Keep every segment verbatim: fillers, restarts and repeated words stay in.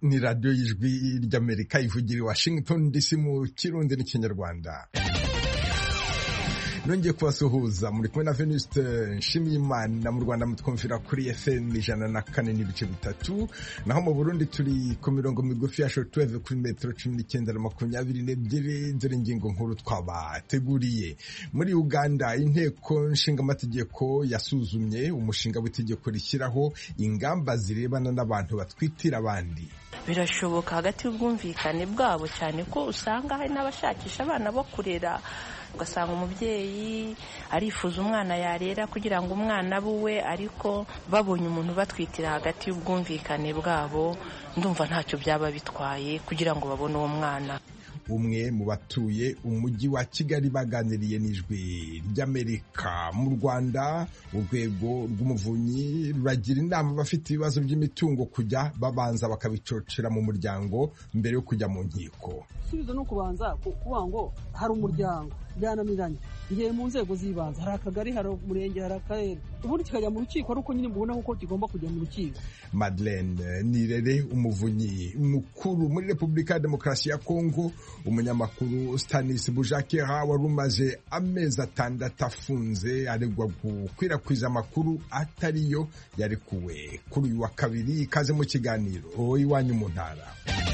ni radiyo y'ijwi ry'Amerika ivugira i Washington D C mu Kirundi n'Ikinyarwanda. Nongeye kubasuhuza muri kumwe na Venuste Nshimiyimana. Mu Rwanda mutwumvira kuri F M ijana na kane n'ibice bitatu, naho mu Burundi turi ku mirongo migufi ya shortwave kuri metero cumi n'icyenda na makumyabiri n'ebyiri. Dore ingingo nkuru twabateguriye. Muri Uganda inteko nshingamategeko yasuzumye umushinga w'itegeko rishyiraho ingamba zirebana n'abantu batwitira abandi. Birashoboka hagati y'ubwumvikane bwabo, cyane ko usanga hari n'abashakisha abana bo kurera, ugasanga umubyeyi arifuza umwana yarera kugira ngo umwana buwe, ariko babonye umuntu batwitira hagati y'ubwumvikane bwabo, ndumva ntacyo byaba bitwaye kugira ngo babone uwo mwana. Umwe mu batuye umujyi wa Kigali baganiriye n'ijwi ry'Amerika. Mu Rwanda urwego rw'umuvunyi ruragira inama abafite ibibazo by'imitungo kujya babanza bakabicocera mu muryango mbere yo kujya mu nkiko. Subizo no kubanza kuvuga ngo hari umuryango byananiranye, ngiye mu nzego z'ibanze, hari akagari, hari umurenge, hari akarere, ubundi kikajya mu rukiko, ari uko nyine mubona uko kigomba kujya mu rukiko. Madeleine Nirere, umuvunyi mukuru muri Repubulika ya Demokarasi ya Kongo. Umunyamakuru Stanis Bujakera wari umaze amezi atandatu afunze aregwa gukwirakwiza amakuru atariyo yarekuwe kuri uyu wa kabiri. Ikaze mu kiganiro iwanyu mu ntara.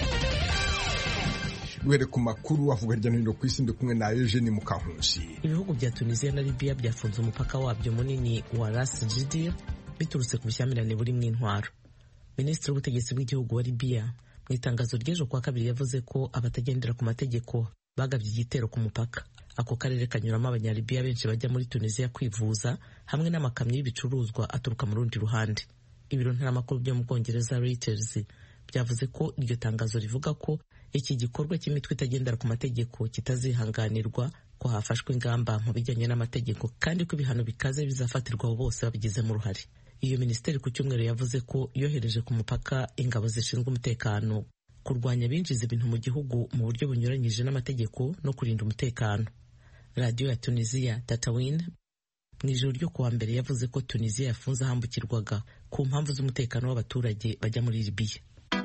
Duhere ku makuru avuga hirya no hino ku isi, ndi kumwe na Eugene Mukahunshi. Ibihugu bya Tunisia na Libya byafunze umupaka wabyo munini wa Ras Jdir biturutse ku bushyamirane buri mu intwaro. Minisitiri w'ubutegetsi bw'igihugu wa Libya mu itangazo ry'ejo kuwa kabiri yavuze ko abatagendera ku mategeko bagabye igitero ku mupaka. Ako karere kanyuramo abanyalibiya benshi bajya muri Tunisia kwivuza, hamwe n'amakamyo y'ibicuruzwa aturuka mu rundi ruhande. Ibiro ntaramakuru byo mu Bwongereza Reuters byavuze ko iryo tangazo rivuga ko iki gikorwa cy'imitwe itagendera ku mategeko kitazihanganirwa, ko hafashwe ingamba mu bijyanye n'amategeko, kandi ko ibihano bikaze bizafatirwa abo bose babigizemo uruhare. Iyo minisiteri ku cyumweru yavuze ko yohereje ku mupaka ingabo zishinzwe umutekano, kurwanya abinjiza ibintu mu gihugu mu buryo bunyuranyije n'amategeko no kurinda umutekano. Radiyo ya Tunisia Tatawin mu ijoro ryo kuwa mbere yavuze ko Tunisia yafunze ahambukirwaga ku mpamvu z'umutekano w'abaturage bajya muri Libya.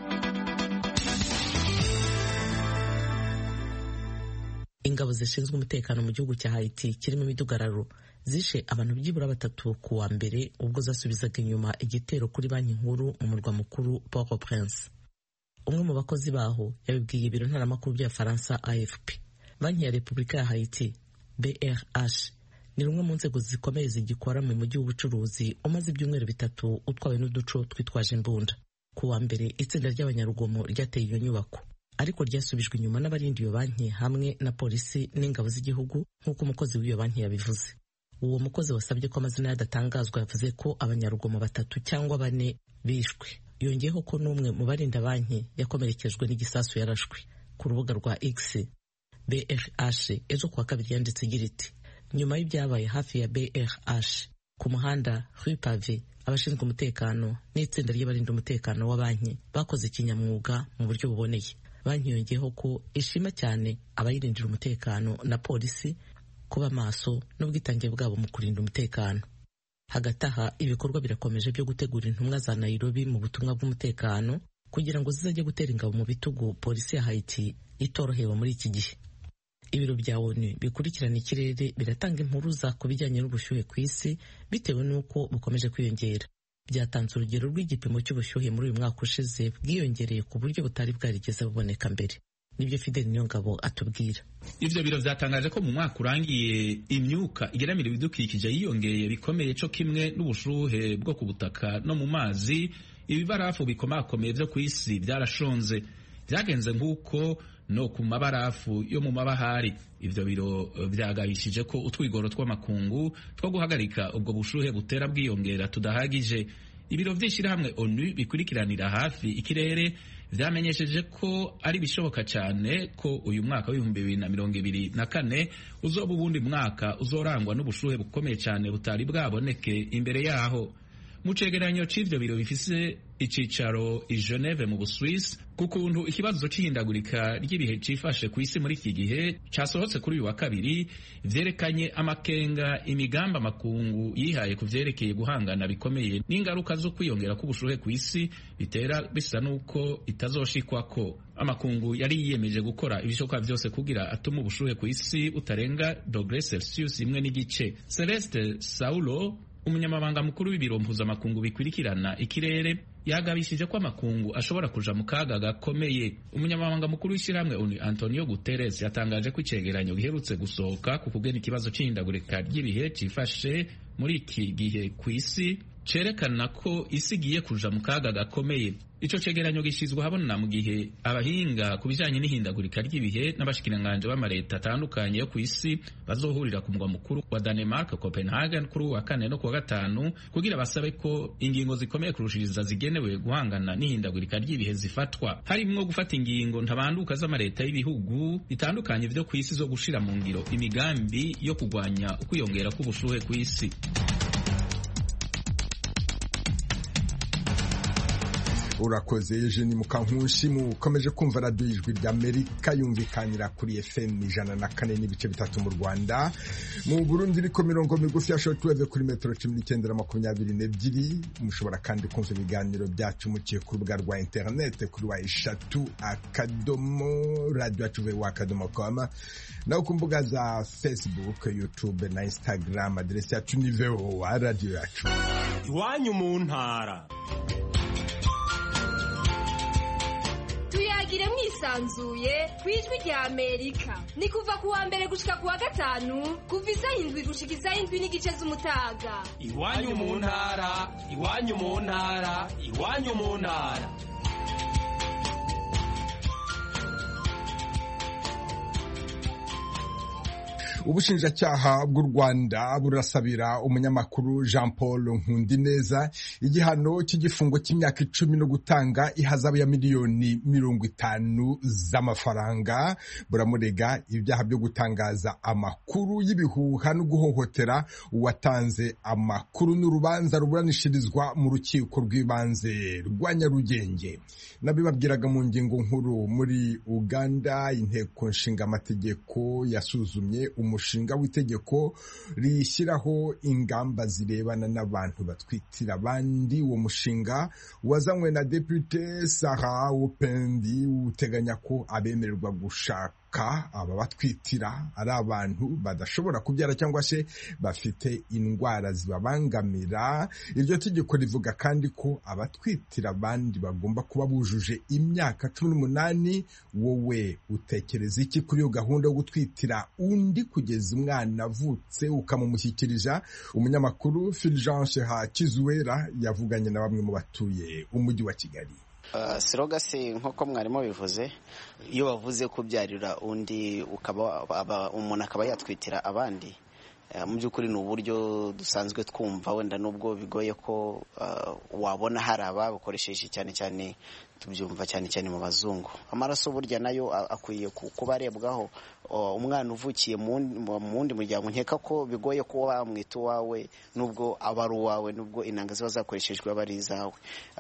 Ingabo zishinzwe umutekano mu gihugu cya Haiti kirimo imidugararo zishe abantu byibura batatu ku wa mbere ubwo zasubizaga inyuma igitero kuri banki nkuru mu murwa mukuru Port-au-Prince. Umwe mu bakozi baho yabibwiye ibiro ntaramakuru bya Faransa A F P. Banki ya Repubulika ya Haiti B R H ni rumwe mu nzego zikomeye zigikora mu mujyi w'ubucuruzi umaze ibyumweru bitatu utwawe n'uduco twitwaje imbunda. Ku wa mbere itsinda ry'abanyarugomo ryateye iyo nyubako, ariko ryasubijwe inyuma n'abarinda iyo banki hamwe na polisi n'ingabo z'igihugu nk'uko umukozi w'iyo banki yabivuze. Uwo mukozi wasabye ko amazina yadatangazwa yavuze ko abanyarugomo batatu cyangwa bane bishwe. Yongeyeho ko n'umwe mu barinda banki yakomerekejwe n'igisasu yarashwe. Ku rubuga rwa X, B R H ejo kuwa kabiri yanditse igira iti: nyuma y'ibyabaye hafi ya B R H ku muhanda Rue Pave, abashinzwe umutekano n'itsinda ry'abarinda umutekano wa banki bakoze ikinyamwuga mu buryo buboneye. Banki yongeyeho ko ishima cyane abayirindira umutekano na polisi kuba maso n'ubwitange bwabo mu kurinda umutekano. Hagati aha ibikorwa birakomeje byo gutegura intumwa za Nairobi mu butumwa bw'umutekano kugira ngo zizajye gutera ingabo mu bitugu polisi ya Haiti itorohewe muri iki gihe. Ibiro bya O N U bikurikirana ikirere biratanga impuruza ku bijyanye n'ubushyuhe ku isi bitewe n'uko bukomeje kwiyongera. Byatanze urugero rw'igipimo cy'ubushyuhe muri uyu mwaka ushize bwiyongereye ku buryo butari bwarigeze buboneka mbere. Nibyo Fidel Niyongabo atubwira. Ivyo biro vyatangaje ko mu mwaka urangiye imyuka igeramira ibidukikije yiyongeye bikomeye cyo kimwe n'ubushuhe bwo ku butaka no mu mazi. Ibibarafu bikomakomeye vyo ku isi byarashonze, byagenze nk'uko no ku mabarafu yo mu mabahari. Ivyo biro vyagahishije ko utwigoro tw'amakungu two guhagarika ubwo bushuhe butera bwiyongera tudahagije. Ibiro vy'ishirahamwe O N U bikurikiranira hafi ikirere vyamenyesheje ko ari bishoboka cyane ko uyu mwaka w'ibihumbi bibiri na mirongo ibiri na kane uzoba ubundi mwaka uzorangwa n'ubushuhe bukomeye cyane butari bwaboneke imbere yaho. mu cegeranyo c'ivyo biro bifise icicaro i Geneve mu Busuwisi ku kuntu ikibazo c'ihindagurika ry'ibihe cifashe ku isi muri iki gihe casohotse kuri uyu wa kabiri, vyerekanye amakenga imigamba makungu yihaye ku vyerekeye guhangana bikomeye n'ingaruka zo kwiyongera k'ubushuhe ku isi bitera bisa nuko itazoshikwako. Amakungu yari yiyemeje gukora ibishoboka vyose kugira atuma ubushuhe ku isi utarenga dogere Celsius imwe n'igice. Celeste Saulo, umunyamabanga mukuru w'ibiro mpuzamakungu bikurikirana ikirere, yagabishije ko amakungu ashobora kuja mu kaga gakomeye. Umunyamabanga mukuru w'ishyirahamwe ONU Antonio Guterres yatangaje ko icegeranyo giherutse gusohoka ku kugena ikibazo c'ihindagurika ry'ibihe cifashe muri iki gihe ku isi cerekana ko isi igiye kuja mu kaga gakomeye. Ico cegeranyo gishizwe habona mu gihe abahinga ku bijanye n'ihindagurika ry'ibihe n'abashikiranganje b'amareta atandukanye yo ku isi bazohurira ku mugwa mukuru wa Denmark Copenhagen kuri wa kane no ku wa gatanu kugira basabe ko ingingo zikomeye kurushiriza zigenewe guhangana n'ihindagurika ry'ibihe zifatwa, harimwo gufata ingingo ntabanduka z'amareta y'ibihugu bitandukanye vyo ku isi zo gushira mu ngiro imigambi yo kugwanya ukwiyongera k'ubushuhe ku isi. Urakoze Eugene Mukankushi. Mukomeje kumva radio Ijwi ry'Amerika yumvikanira kuri F M ijana na kane n'ibice bitatu mu Rwanda. Mu Burundi riko mirongo migufi ya shortwave kuri metero cumi n'icyenda na makumyabiri n'ebyiri. Mushobora kandi kumva ibiganiro byacu muciye ku rubuga rwa internet kuri wa eshatu akadomo radio yacu wa akadomo com, naho ku mbuga za Facebook, YouTube na Instagram adresi yacu ni V O A radio yacu. Iwanyu mu ntara. Tuyagire mwisanzuye kwijwi rya Amerika. Ni kuva ku wa mbere gushika ku wa gatanu kuva isaha indwi gushika isaha indwi n'igice z'umutaga. Iwanyu mu ntara, iwanyu mu ntara, iwanyu mu ntara. Ubushinjacyaha bw'u Rwanda burasabira umunyamakuru Jean Paul Nkundineza igihano cy'igifungo cy'imyaka icumi no gutanga ihazabu ya miliyoni mirongo itanu z'amafaranga. Buramurega ibyaha byo gutangaza amakuru y'ibihuha no guhohotera uwatanze amakuru, n'urubanza ruburanishirizwa mu rukiko rw'ibanze rwa Nyarugenge. Nabibabwiraga mu ngingo nkuru. Muri Uganda, inteko nshingamategeko yasuzumye umushinga w'itegeko rishyiraho ingamba zirebana n'abantu batwitira abandi. Uwo mushinga wazanywe na Depute Sarah Upendi uteganya ko abemererwa gushaka aba batwitira ari abantu badashobora kubyara cyangwa se bafite indwara zibabangamira. Iryo tegeko rivuga kandi ko abatwitira abandi bagomba kuba bujuje imyaka cumi n'umunani. Wowe utekereza iki kuri iyo gahunda yo gutwitira undi kugeza umwana avutse ukamumushyikiriza? Umunyamakuru Fulgence Hakizuwera yavuganye na bamwe mu batuye umujyi wa Kigali. Uh, sirogasi nk'uko mwarimu bivuze, iyo bavuze kubyarira undi ukaba umuntu akaba yatwitira abandi, uh, mu by'ukuri ni uburyo dusanzwe twumva, wenda nubwo bigoye ko uh, wabona hari ababukoresheje, cyane cyane tubyumva cyane cyane mu bazungu. Amaraso burya nayo akwiye kuba arebwaho. Umwana uvukiye mu wundi muryango nkeka ko bigoye ko wamwita uwawe nubwo aba ari uwawe, nubwo inanga ziba zakoreshejwe aba ari izawe.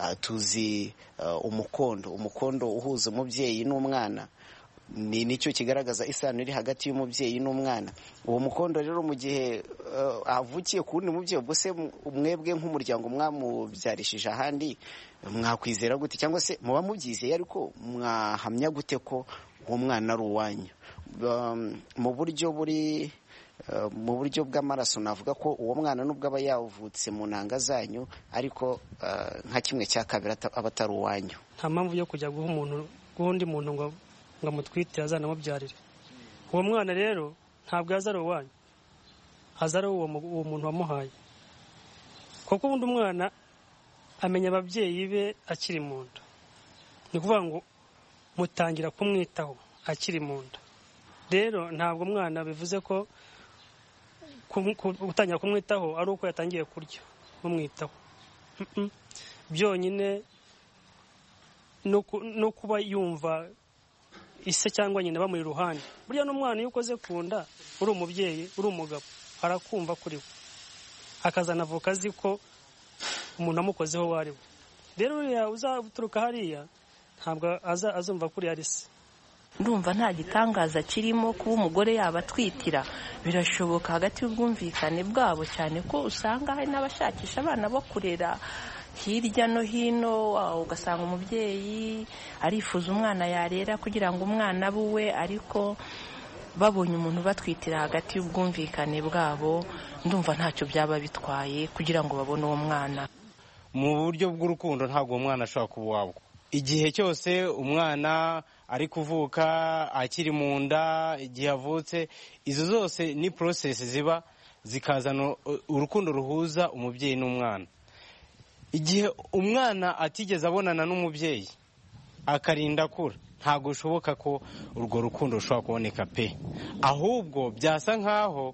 Tuzi umukondo umukondo uhuza umubyeyi n'umwana, ni nicyo kigaragaza isano iri hagati y'umubyeyi n'umwana. Uwo mukondo rero mu gihe uh, avukiye ku wundi mubyeyi, ubwo se mwebwe nk'umuryango mwamubyarishije ahandi mwakwizera gute, cyangwa se muba mubyizeye ariko mwahamya gute ko uwo mwana ari uwanyu? Um, mu buryo buri uh, mu buryo bw'amaraso navuga ko uwo mwana nubwo aba yavutse mu ntanga zanyu, ariko uh, nka kimwe cya kabiri aba atari uwanyu. Nta mpamvu yo kujya guha umuntu guhundi muntu ngo ngo amutwitire azanamubyarire. Uwo mwana rero ntabwo yazari uwanyu, hazari uwo uwo muntu wamuhaye, kuko ubundi umwana amenya ababyeyi be akiri mu nda. Ni kuvuga ngo mutangira kumwitaho akiri mu nda. Rero ntabwo umwana bivuze ko gutangira kumwitaho ari uko yatangiye kurya mumwitaho. Byonyine no kuba yumva ise cyangwa nyina bamuri ruhande. Burya n'umwana iyo ukoze kunda uri umubyeyi uri umugabo arakumva kuri we, akazanavuka azi ko umuntu amukozeho uwo ari we. Rero uriya uzaturuka hariya ntabwo azumva kuri ari se. Ndumva nta gitangaza kirimo kuba umugore yaba atwitira. Birashoboka hagati y'ubwumvikane bwabo, cyane ko usanga hari n'abashakisha abana bo kurera hirya no hino, ugasanga umubyeyi arifuza umwana yarera kugira ngo umwana buwe, ariko babonye umuntu batwitira hagati y'ubwumvikane bwabo, ndumva ntacyo byaba bitwaye kugira ngo babone uwo mwana. Mu buryo bw'urukundo ntabwo uwo mwana ashobora kuba uwabo. Igihe cyose umwana ari kuvuka, akiri mu nda, igihe avutse, izo zose ni process ziba zikazana urukundo ruhuza umubyeyi n'umwana. Igihe umwana atigeze abonana n'umubyeyi akarinda akura, ntabwo bishoboka ko urwo rukundo rushobora kuboneka pe, ahubwo byasa nkaho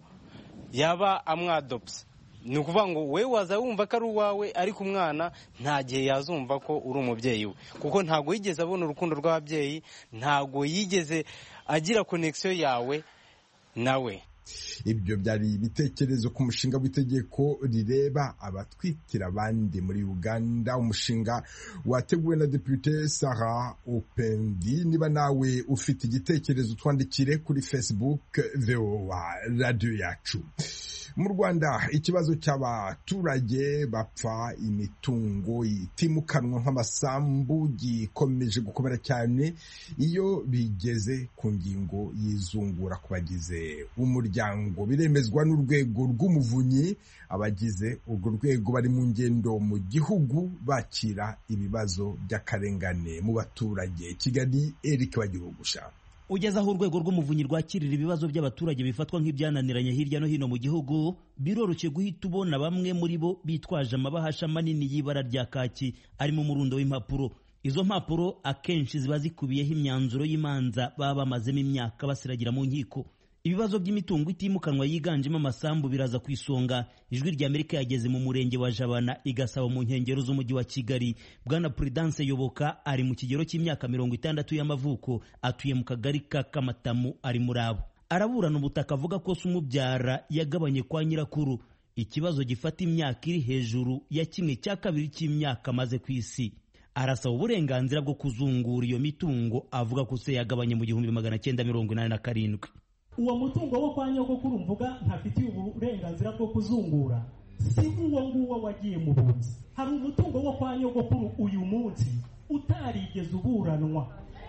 yaba amwadopse. Ni ukuvuga ngo we waza wumva ko ari uwawe, ariko umwana nta gihe yazumva ko uri umubyeyi we, kuko ntabwo yigeze abona urukundo rw'ababyeyi, ntabwo yigeze agira connection yawe nawe. Ibyo byari ibitekerezo ku mushinga w'itegeko rireba abatwitira abandi muri Uganda, umushinga wateguwe na Depute Sarah Opendi. Niba nawe ufite igitekerezo twandikire kuri Facebook V O A Radio Yacu. Mu Rwanda ikibazo cy'abaturage bapfa imitungo itimukanwa nk'amasambu gikomeje gukomera cyane iyo bigeze ku ngingo y'izungura ku bagize umuryango. Biremezwa n'urwego rw'umuvunyi. Abagize urwo rwego bari mu ngendo mu gihugu bakira ibibazo by'akarengane mu baturage. Kigali, Eric Bagihugusha. Ugeze aho urwego rw'umuvunyi rwakirira ibibazo by'abaturage bifatwa nk'ibyananiranye hirya no hino mu gihugu, biroroshye guhita ubona bamwe muri bo bitwaje amabahasha manini y'ibara rya kaki arimo umurundo w'impapuro. Izo mpapuro akenshi ziba zikubiyeho imyanzuro y'imanza baba bamazemo imyaka basiragira mu nkiko. Ibibazo by'imitungo itimukanwa yiganjemo amasambu biraza ku isonga. Ijwi rya Amerika yageze mu murenge wa Jabana igasaba mu nkengero z'umujyi wa Kigali. Bwana Prudence Yoboka ari mu kigero cy'imyaka mirongo itandatu y'amavuko, atuye mu kagari ka Kamatamu, ari murabo. Araburana ubutaka avuga ko se umubyara yagabanye kwa nyirakuru, ikibazo gifata imyaka iri hejuru ya kimwe cya kabiri cy'imyaka amaze ku isi. Arasaba uburenganzira bwo kuzungura iyo mitungo, avuga ko se yagabanye mu gihumbi magana cyenda mirongo inani na karindwi. Uwo mutungo wo kwa nyogokuru mvuga ntafitiye uburenganzira bwo kuzungura, si uwo nguwo wagiye mu bunzi. Hari umutungo wo kwa nyogokuru uyu munsi utarigeze uburanwa,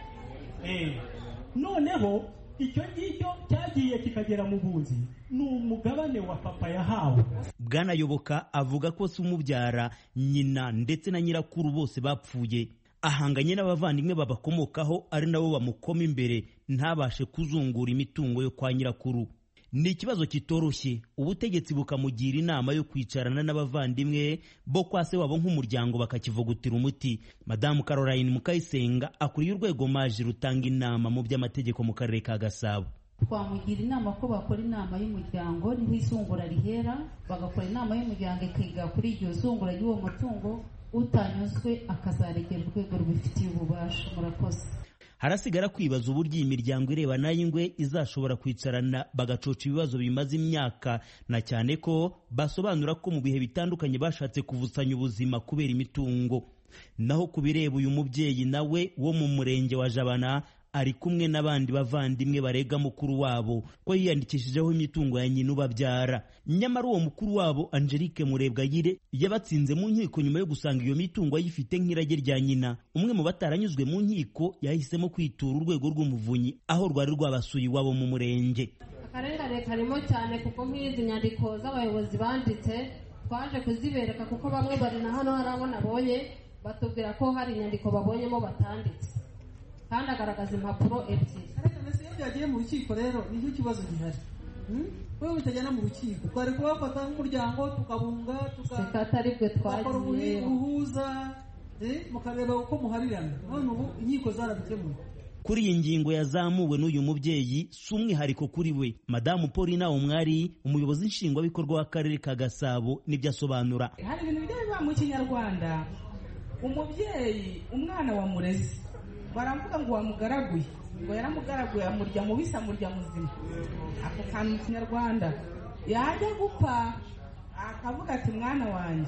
eh noneho icyo ngicyo cyagiye kikagera mu bunzi, ni umugabane wa papa yahawe. Bwana Yoboka avuga ko se umubyara, nyina ndetse na nyirakuru bose bapfuye. Ahanganye n'abavandimwe babakomokaho ari nabo bamukoma imbere ntabashe kuzungura imitungo yo kwa nyirakuru. Ni ikibazo kitoroshye. Ubutegetsi bukamugira inama yo kwicarana n'abavandimwe bo kwa se wabo nk'umuryango bakakivugutira umuti. Madamu Caroline Mukayisenga akuriye urwego maji rutanga inama mu by'amategeko mu karere ka Gasabo. Twamugira inama ko bakora inama y'umuryango niho izungura rihera, bagakora inama y'umuryango ikiga kuri iryo zungura y'uwo mutungo, utanyuzwe akazaregera urwego rubifitiye ububasha. Murakoze. Harasigara kwibaza uburyo iyi miryango ireba n'ay'ingwe izashobora kwicarana bagacoca ibibazo bimaze imyaka, na cyane ko basobanura ko mu bihe bitandukanye bashatse kuvusanya ubuzima kubera imitungo. Naho kubireba uyu mubyeyi nawe wo mu murenge wa Jabana ari kumwe n'abandi bavandimwe barega mukuru wabo ko yiyandikishijeho imitungo ya nyina ubabyara. Nyamara uwo mukuru wabo Angelique Murebwayire yabatsinze mu nkiko nyuma yo gusanga iyo mitungo ayifite nk'irage rya nyina. Umwe mu bataranyuzwe mu nkiko yahisemo kwitura urwego rw'umuvunyi aho rwari rwabasuye iwabo mu murenge. Akarengane karimo cyane kuko nk'izi nyandiko z'abayobozi banditse twaje kuzibereka, kuko bamwe bari na hano harabona abonye batubwira ko hari inyandiko babonyemo batanditse kandi agaragaza impapuro ebyiri. Iyo byagiye mu rukiko rero nicyo kibazo gihari. Wewe utajyana mu rukiko twari kubafata nk'umuryango tukabunga tukakora ubuhuza mukareba uko muharirana, none ubu inkiko zarabikemuye. Kuri iyi ngingo yazamuwe n'uyu mubyeyi si umwihariko kuri we. Madamu Paulina Umwari, umuyobozi nshingwabikorwa w'akarere ka Gasabo, nibyo asobanura. Hari ibintu bijya biba mu Kinyarwanda, umubyeyi umwana wa murezi baravuga ngo wamugaraguye, ngo yaramugaraguye amurya mubisa amurya muzima. Ako kantu mu Kinyarwanda yajya gupfa akavuga ati mwana wanjye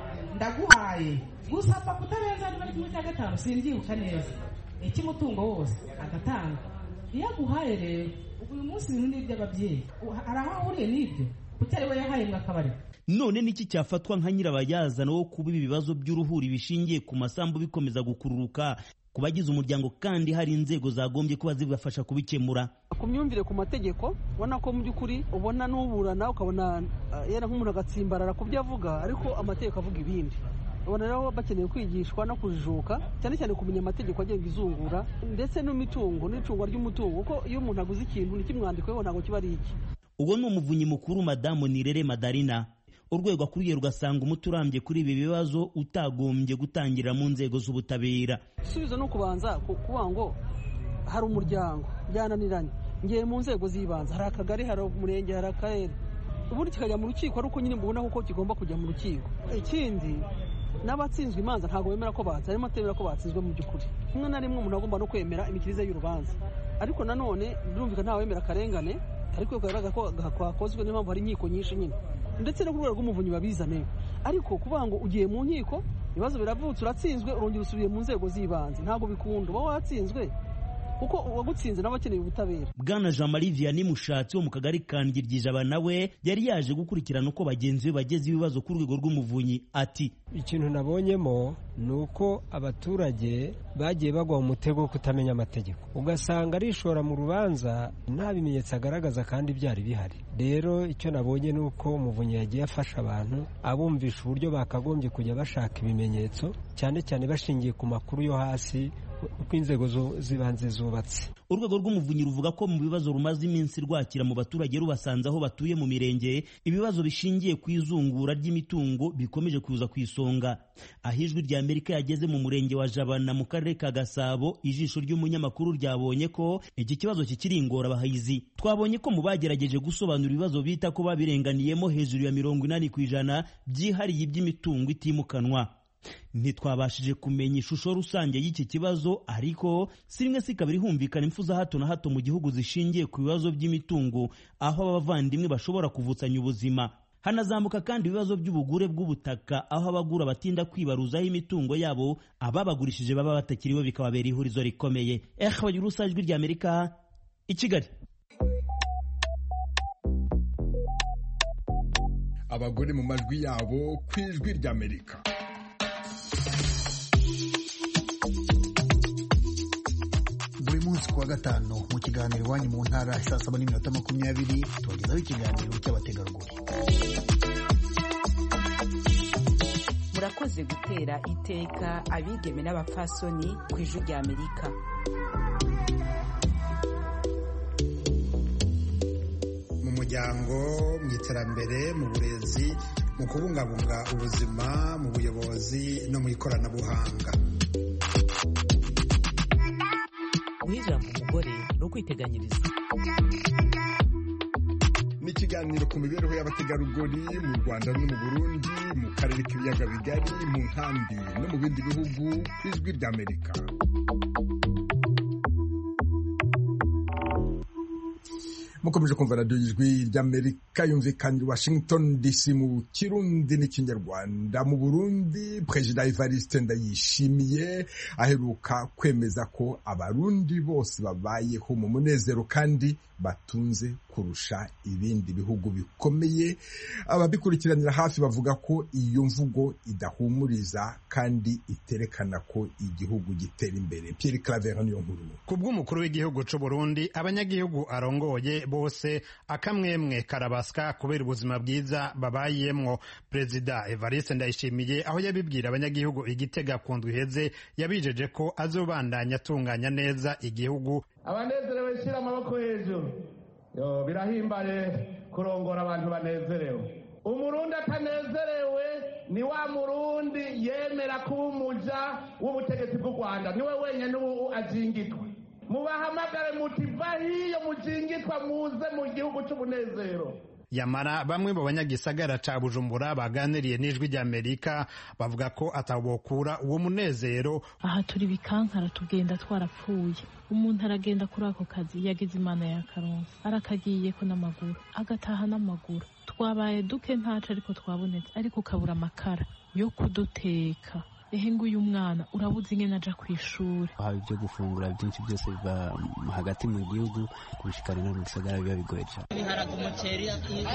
ndaguhaye gusa apfa kutarenza niba ari kimwe cya gatanu simbyibuka neza icy'umutungo wose agatanga. Iyo aguhaye rero uyu munsi ibintu ni iby'ababyeyi, hari aho ahuriye n'ibyo kuko ari we yahaye ngo akabari. None niki cyafatwa nka nyirabayazana wo kuba ibibazo by'uruhuri bishingiye ku masambu bikomeza gukururuka ku bagize umuryango kandi hari inzego zagombye kuba zibafasha kubikemura? Ku myumvire ku mategeko ubona ko mu by'ukuri ubona n'uburana ukabona yera nk'umuntu agatsimbarara ku byo avuga, ariko amategeko avuga ibindi. Ubona rero bakeneye kwigishwa no kujijuka cyane cyane kumenya amategeko agenga izungura ndetse n'imitungo n'icungwa ry'umutungo, kuko iyo umuntu aguze ikintu ntikimwandikweho ntabwo kiba ari iki. Ubwo ni umuvunyi mukuru Madamu Nirere Madarina. Urwego akuriye rugasanga umuti urambye kuri ibi bibazo utagombye gutangirira mu nzego z'ubutabera. Isubizo no kubanza kuvuga ngo hari umuryango byananiranye, ngiye mu nzego z'ibanze, hari akagari, hari umurenge, hari akarere, ubundi kikajya mu rukiko, ari uko nyine mbona ko kigomba kujya mu rukiko. Ikindi n'abatsinzwe imanza ntabwo bemera ko batsinzwe, harimo atemera ko batsinzwe mu by'ukuri. Rimwe na rimwe umuntu agomba no kwemera imikirize y'urubanza, ariko nanone birumvikana ntawe wemera akarengane, ariko bigaragara ko kwakozwe niyo mpamvu hari inkiko nyinshi nyine, ndetse no ku rwego rw'umuvunyi babizane. Ariko kuvuga ngo ugiye mu nkiko ibibazo biravutse uratsinzwe urongera usubiye mu nzego z'ibanze, ntabwo bikunda. Uba watsinzwe kuko uwagutsinze nawe akeneye ubutabera. Bwana Jean Marie Vianney Mushatsi wo mu kagari ka Ngirjijaba nawe yari yaje gukurikirana uko bagenzi be bageze ibibazo ku rwego rw'umuvunyi. Ati ikintu nabonyemo ni uko abaturage bagiye bagwa mu mutego wo kutamenya amategeko, ugasanga arishora mu rubanza nta bimenyetso agaragaza kandi byari bihari. Rero icyo nabonye ni uko umuvunyi yagiye afasha abantu abumvisha uburyo bakagombye kujya bashaka ibimenyetso, cyane cyane bashingiye ku makuru yo hasi uko inzego z'ibanze zubatse. Urwego rw'umuvunyi ruvuga ko mu bibazo rumaze iminsi rwakira mu baturage rubasanze aho batuye mu mirenge, ibibazo bishingiye ku izungura ry'imitungo bikomeje kuza ku isonga. Aho Ijwi rya Amerika yageze mu murenge wa Jabana mu karere ka Gasabo, ijisho ry'umunyamakuru ryabonye ko iki kibazo kikiri ingorabahizi. Twabonye ko mu bagerageje gusobanura ibibazo bita ko babirenganiyemo hejuru ya mirongo inani ku ijana byihariye iby'imitungo itimukanwa. Ntitwabashije kumenya ishusho rusange y'iki kibazo, ariko si rimwe si kabiri humvikana impfu za hato na hato mu gihugu zishingiye ku bibazo by'imitungo, aho abavandimwe bashobora kuvutsanya ubuzima. Hanazamuka kandi ibibazo by'ubugure bw'ubutaka, aho abagura batinda kwibaruzaho imitungo yabo, ababagurishije baba batakiriho bikababera ihurizo rikomeye. Eh, bagira Ijwi rya Amerika i Kigali. Abagore mu majwi yabo ku Ijwi rya Amerika. Buri munsi kuwa gatanu mu kiganiro iwanyu mu ntara saa saba n'iminota makumyabiri tubagezaho ikiganiro cy'abategarugori. Murakoze gutera iteka abigeme n'abapfasoni ku Ijwi rya Amerika. Mu muryango, mu iterambere, mu burezi, mu kubungabunga ubuzima, mu buyobozi no mu ikoranabuhanga. Guha ijambo umugore no kwiteganyiriza. Ni ikiganiro ku mibereho y'abategarugori mu Rwanda no mu Burundi, mu karere k'ibiyaga bigari, mu nkambi no mu bindi bihugu ku Ijwi rya Amerika. Mukomeje kumva radiyo y'Ijwi ry'Amerika yumvikana i Washington D C mu Kirundi n'Ikinyarwanda. Mu Burundi, Perezida Evariste Ndayishimiye aheruka kwemeza ko abarundi bose babayeho mu munezero kandi batunze kurusha ibindi bihugu bikomeye. Ababikurikiranira hafi bavuga ko iyo mvugo idahumuriza kandi iterekana ko igihugu gitera imbere. Pierre Claver niyo nkuru. Kubw'umukuru w'igihugu c'u Burundi, abanyagihugu arongoye bose akamwemwe karabasika kubera ubuzima bwiza babayemwo. Perezida Evariste Ndayishimiye aho yabibwira abanyagihugu igitega ku ndwi iheze, yabijeje ko azobandanya atunganya neza igihugu. Abanezerewe shira amaboko hejuru. Yo birahimbare kurongora abantu banezerewe. Umurundi atanezerewe ni wa murundi yemera kuba umuja w'ubutegetsi bw'u Rwanda, niwe wenyene ubu ajingitwa. Mubahamagare muti vahiyo mujingitwa muze mu gihugu c'umunezero. yamara bamwe mu banyagisagara ca Bujumbura baganiriye n'ijwi ry'Amerika bavuga ko atabokura uwo munezero. Aha turi bikankara tugenda twarapfuye, umuntu aragenda kuri ako kazi yagize imana ya karonsa arakagiye ko n'amaguru agataha n'amaguru, twabaye duke ntaco ariko twabonetse, ariko ukabura amakara yo kuduteka. Ehe nguyu mwana urabuze ingene aja kw'ishuri. Aha ibyo gufungura byinshi byose biva hagati mu gihugu kubishikana no mu gisagara biba bigoye cyane. Ibiharage, umuceri,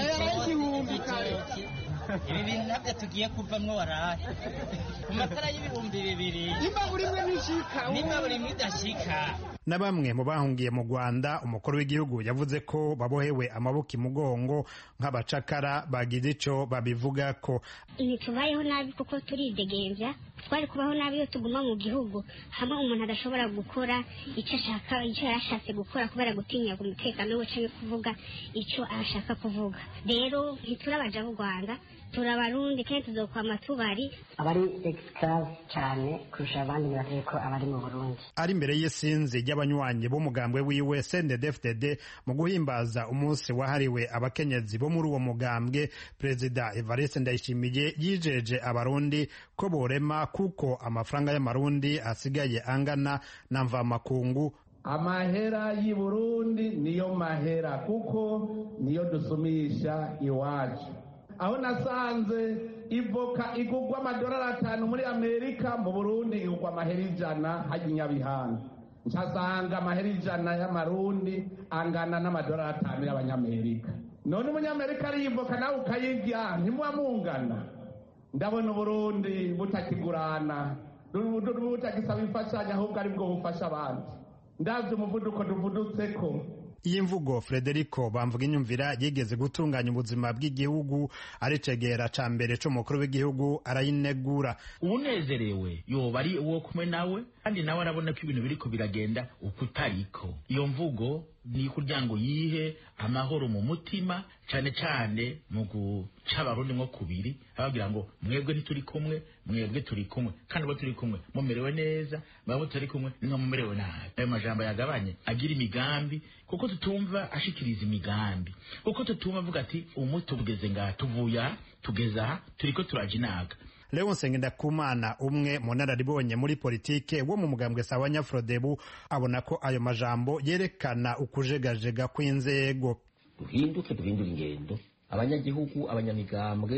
ibitoki, ibi bintu nabyo tugiye kuvamwo warahe ku makara y'ibihumbi bibiri nimba buri mwe nishika nimba buri mwe idashika. Na bamwe mu bahungiye mu Rwanda, umukuru w'igihugu yavuze ko babohewe amaboko imugongo nk'abacakara bagize ico babivuga ko. Ntitubayeho nabi kuko turidegembya, twari kubaho nabi iyo tuguma mu gihugu hamwe umuntu adashobora gukora icyo ashaka, icyo yarashatse gukora kubera gutinya umutekano we canke kuvuga icyo ashaka kuvuga. Rero ntiturabaja mu Rwanda, turabarundi kandi tuzokwama tubari abari exclave cyane kurusha abandi bibavuye ko abari mu Burundi. Ari imbere y'isinzi ry'abanywanyi b'umugambwe wiwe C N D D F D D mu guhimbaza umunsi wahariwe abakenyezi bo muri uwo mugambwe, Perezida Evariste Ndayishimiye yijeje abarundi ko borema kuko amafaranga y'amarundi asigaye angana na mvamakungu. Amahera y'i Burundi niyo mahera kuko niyo dusumisha iwacu. Aho nasanze ivoka igugwa amadolari atanu muri Amerika, mu Burundi igugwa amahera ijana hajya Nyabihanga. Nsasanga amahera ijana y'amarundi angana n'amadolari atanu y'abanyamerika. None umunyamerika ari ivoka nawe ukayirya ntimuba mungana. Ndabona Uburundi butakigurana, butagisaba imfashanyo ahubwo ari bwo bufasha abandi. Ndavye umuvuduko duvudutseko. Iyi mvugo Frederico Bamvuga Inyumvira yigeze gutunganya ubuzima bw'igihugu aricegera ca mbere c'umukuru w'igihugu arayinegura. Unezerewe yoba ari uwo kumwe nawe kandi nawe arabona ko ibintu biriko biragenda ukutariko. Iyo mvugo ni kugira ngo yihe amahoro mu mutima, cane cane mu guca abarundi nko kubiri, abagira ngo mwebwe ntituri kumwe, mwebwe turi kumwe, kandi bo turi kumwe mumerewe neza, babo turi kumwe nimwe mumerewe nabi. Ayo majambo yagabanye agira imigambi, kuko tutumva ashikiriza imigambi, kuko tutumva avuga ati umuti ubugeze ngaha tuvuya tugeza turiko turajinaga. Leonce Ngendakumana, umwe mu nararibonye muri politike wo mu mugambwe sawa Nyafrodebu, abona ko ayo majambo yerekana ukujegajega kw'inzego. Duhinduke, duhindura ingendo, abanyagihugu, abanyamigambwe,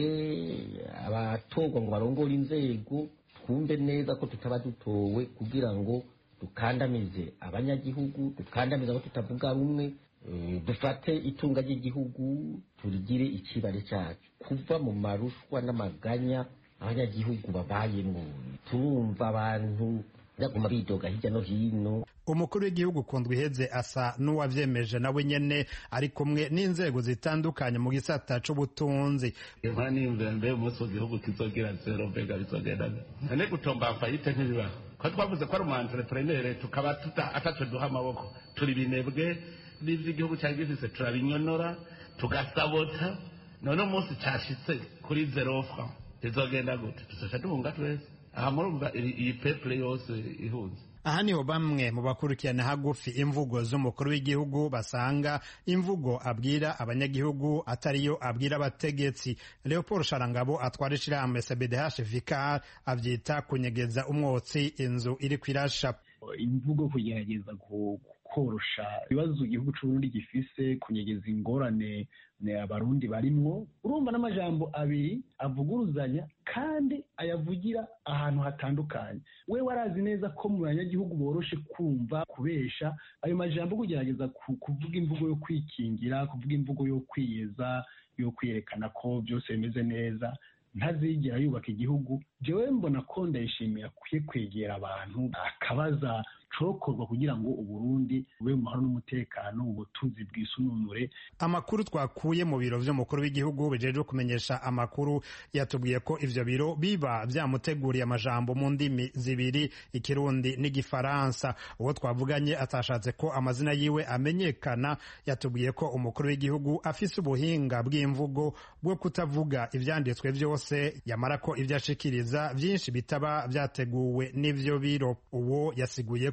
abatorwa ngo barongore inzego, twumve neza ko tutaba dutowe kugira ngo dukandamize abanyagihugu, dukandamize abo tutavuga rumwe, dufate itunga ry'igihugu turigire ikibare cyacu, kuva mu marushwa n'amaganya abanyagihugu babayemo. Turumva abantu baguma bidoga hirya no hino. Umukuru w'igihugu Kundwiheze asa n'uwavyemeje nawe nyene ari kumwe n'inzego zitandukanye mu gisata c'ubutunzi. Imana nimvembe umunsi w'igihugu kizogira zero mbega bizogenda nane gutomba fayite ntibiba ko twavuze ko ari umu entrepreneur tukaba tuta ataco duha amaboko, turi binebwe n'ivy'igihugu cyari gifise turabinyonora tugasabota, none umunsi cashitse kuri zero francs izogenda gute? Tuzosha duhunga twese. Aha murumva iyi peuple yose ihunze. Aha niho bamwe mu bakurikirana hagufi imvugo z'umukuru w'igihugu basanga imvugo abwira abanyagihugu atariyo abwira abategetsi. Leopold Sharangabo atwara ishirahamwe C B D H Vicar avyita kunyegeza umwotsi inzu iri kwirasha. Imvugo kugerageza korosha ibibazo igihugu c'Uburundi gifise, kunyegeza ingorane abarundi barimwo. Urumva n'amajambo abiri avuguruzanya kandi ayavugira ahantu hatandukanye. We warazi neza ko mu banyagihugu boroshe kumva kubesha ayo majambo, kugerageza kuvuga imvugo yo kwikingira, kuvuga imvugo yo kwiyeza, yo kwiyerekana ko byose bimeze neza, ntazigera yubaka igihugu. Jewe mbona ko Ndayishimiye akwiye kwegera abantu akabaza cokorwa kugira ngo Uburundi bube mu mahoro n'umutekano, ubutunzi bwisununure. Amakuru twakuye mu biro vy'umukuru w'igihugu bijeje kumenyesha amakuru yatubwiye ko ivyo biro biba vyamuteguriye amajambo mu ndimi zibiri, Ikirundi n'Igifaransa. Uwo twavuganye atashatse ko amazina yiwe amenyekana, yatubwiye ko umukuru w'igihugu afise ubuhinga bw'imvugo bwo kutavuga ivyanditswe vyose, yamara ko ivyo ashikiriza vyinshi bitaba vyateguwe n'ivyo biro. Uwo yasiguye ko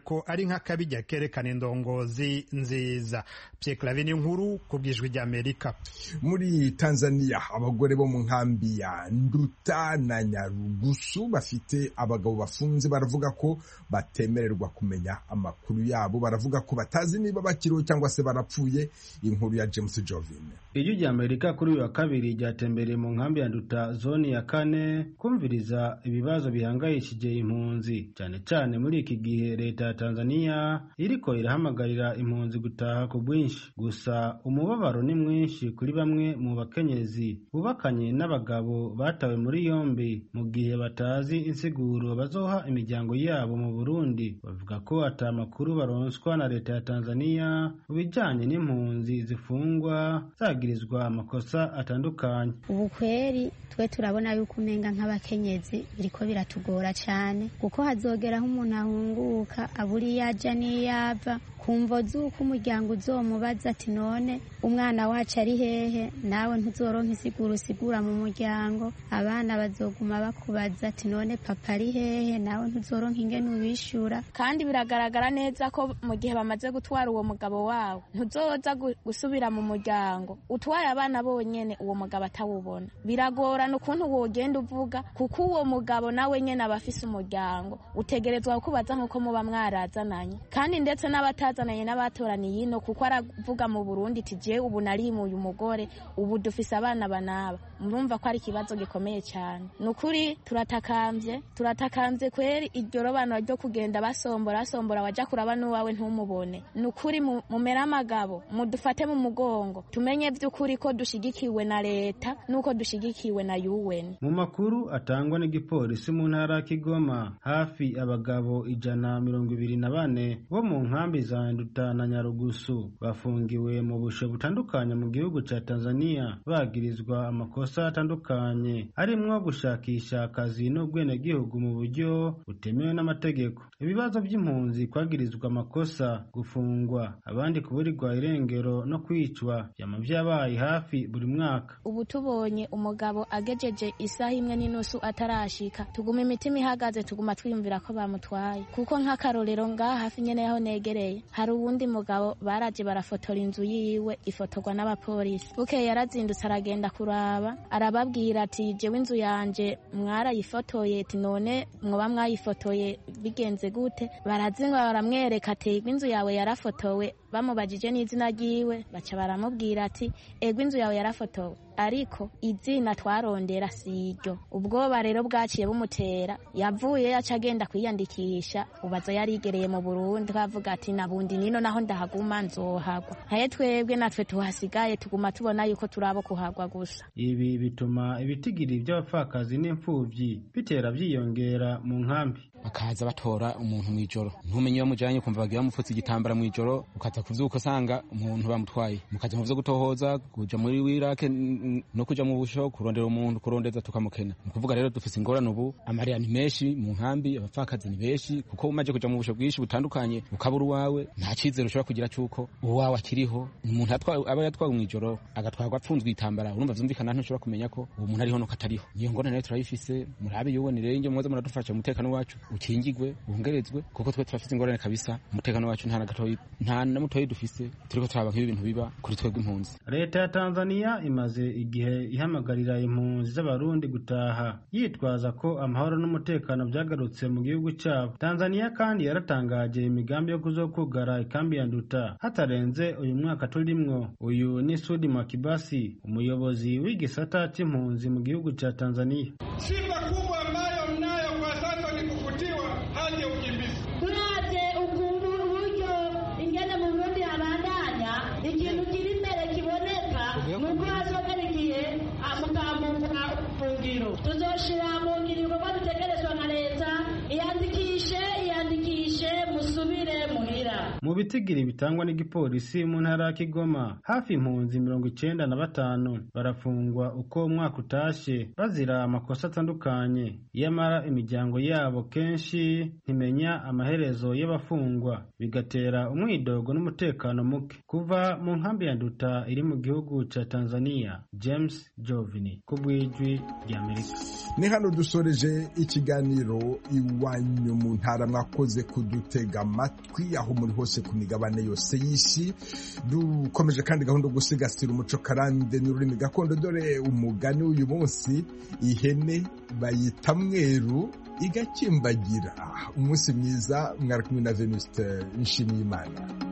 ko ari nk'akabijya kerekana indongozi nziza. Pierre Claver Nkuru ku bw'ijwi ry'Amerika. Muri Tanzania abagore bo mu nkambi ya Nduta na Nyarugusu bafite abagabo bafunze baravuga ko batemererwa kumenya amakuru yabo, baravuga ko batazi niba bakiriho cyangwa se barapfuye. Inkuru ya James Jovine. Ijwi ry'Amerika kuri uyu wa kabiri ryatembereye mu nkambi ya Nduta zone ya kane kumviriza ibibazo bihangayishije impunzi, cyane cyane muri iki gihe leta ya Tanzania iriko irahamagarira impunzi gutaha ku bwinshi. Gusa umubabaro ni mwinshi kuri bamwe mu bakenyezi bubakanye n'abagabo batawe muri yombi mu gihe batazi insiguro bazoha imiryango yabo mu Burundi. Bavuga ko ata makuru baronswa na leta ya Tanzania mu bijanye n'impunzi zifungwa zagirizwa amakosa atandukanye. Ubu kweri twe turabona yuko umenga nk'abakenyezi biriko biratugora cyane, kuko hazogeraho umuntu ahunguka aburi yaja niyava kumvo zuko umuryango uzomubaza ati none umwana wacu ari hehe, nawe ntuzoronka isiguro usigura mu muryango. Abana bazoguma bakubaza ati none papa ari hehe, nawe ntuzoronka ingene ubishura. Kandi biragaragara neza ko mu gihe bamaze gutwara uwo mugabo wawe ntuzoza gusubira mu muryango, utwaye abana bonyene uwo mugabo atawubona. Biragorana ukuntu wogenda uvuga, kuko uwo mugabo nawe nyene aba afise umuryango, utegerezwa kubaza nkuko muba mwarazananye. Kandi ndetse n'abatazananye n'abatoraniye ino, kuko aravuga mu Burundi ati je ubu narimuye umugore, ubu dufise abana banaba. Murumva ko ari ikibazo gikomeye cyane. Nukuri turatakambye turatakambye kweri iryo robano ryo kugenda basombora sombora waja kuraba n'uwawe ntumubone. Nukuri mumera amagabo, mudufate mu mugongo, tumenye by'ukuri ko dushigikiwe na leta nuko dushigikiwe na U N. Mu makuru atangwa n'igipolisi mu ntara ya Kigoma, hafi abagabo ijana mirongo ibiri na bane bo mu nkambi za Nduta na Nyarugusu bafungiwe mu bushe butandukanye mu gihugu ca Tanzania bagirizwa amakosa atandukanye, arimwo gushakisha akazi n'ubwene gihugu mu buryo butemewe n'amategeko, ibibazo by'impunzi kwagirizwa amakosa, gufungwa, abandi kuburirwa irengero no kwicwa byama vyabaye hafi buri mwaka. Ubu tubonye umugabo agejeje isaha imwe n'inusu atarashika, tuguma imitima ihagaze, tuguma twiyumvira ko bamutwaye. Kuko nk'akarorero ngaha hafi nyene yaho negereye hari uwundi mugabo baraje barafotora inzu yiwe ifotorwa n'abapolisi. Bukeye yarazindutse aragenda kuraba, arababwira ati jewe inzu yanje mwarayifotoye, ati none mwoba mwayifotoye bigenze gute? Barazinga baramwereka ati inzu yawe yarafotowe. Bamubajije n'izina ryiwe baca baramubwira ati ego inzu yawe yarafotowe, ariko izina twarondera siryo. Ubwoba rero bwaciye bumutera, yavuye yaca agenda kwiyandikisha, ubaza yarigereye mu Burundi, kavuga ati nabundi nino naho ndahaguma nzohagwa. Haye twebwe natwe tuhasigaye tuguma tubona yuko turabo kuhagwa gusa. Ibi bituma ibitigiri by'abapfakazi n'imfuvyi bitera byiyongera mu nkambi. Bakaza batora umuntu mwijoro, ntumenye bamujanye, kumva bagira mufutse igitambara mwijoro, ukaza kuvyuka usanga umuntu bamutwaye. Mukaza mu vyo gutohoza, kuja muri wirake no kuja mu busho kurondera umuntu, kurondeza tukamukena. Nukuvuga rero dufise ingorane ubu, amarira ni menshi mu nkambi, abapfakazi ni benshi, kuko umaje kuja mu busho bwinshi butandukanye ukabura uwawe, nta cizero ushobora kugira cuko uwawe akiriho. Umuntu aba yatwawe mwijoro agatwarwa apfunzwe itambara, urumva vyumvikana ntushobora kumenya ko uwo muntu ariho no katariho. Niyo ngorane rero turayifise, murabe yubonere inge mwoze muradufasha umutekano wacu ukingigwe wongerezwe, kuko twe turafise ingorane kabisa. Umutekano wacu nta na gatoyi nta na mutoyi dufise, turiko turaba nk'ibi bintu biba kuri twebwe impunzi. Leta ya Tanzania imaze igihe ihamagarira impunzi z'abarundi gutaha, yitwaza ko amahoro n'umutekano byagarutse mu gihugu cyabo. Tanzania kandi yaratangaje imigambi yo kuzokugara ikambi ya Nduta hatarenze uyu mwaka turimwo. Uyu ni Sudi Makibasi, umuyobozi w'igisata c'impunzi mu gihugu ca Tanzania. Shida kubwa ambayo mnayo kwa sasa ni kufutiwa hali ya ukimbizi. Turaje ukuntu uburyo ingene mu Burundi abandanya ikintu kiri imbere kiboneka nuko hazogarikiye amutambuka fungiro. Tuzoshira mu ngiro ko dutegerezwa na leta iyandikishe iyandikishe musubire muhira. mu bitigiri bitangwa n'igipolisi mu ntara ya Kigoma hafi impunzi mirongo icenda na batanu barafungwa uko umwaka utashe bazira amakosa atandukanye, yamara imiryango yabo kenshi ntimenya amaherezo y'abafungwa, bigatera umwidogo n'umutekano muke. Kuva mu nkambi ya Nduta iri mu gihugu ca Tanzania, James Jovini kubwijwi rya Amerika. Ni hano dusoreje ikiganiro Iwanyu mu Ntara, mwakoze kudutega amatwi aho muri hose ku migabane yose y'isi. Dukomeje kandi gahunda yo gusigasira umuco karande n'ururimi gakondo. Dore umugani uyu munsi: ihene bayita mweru igakimbagira. Umunsi mwiza, mwari kumwe na Venuste Nshimiyimana.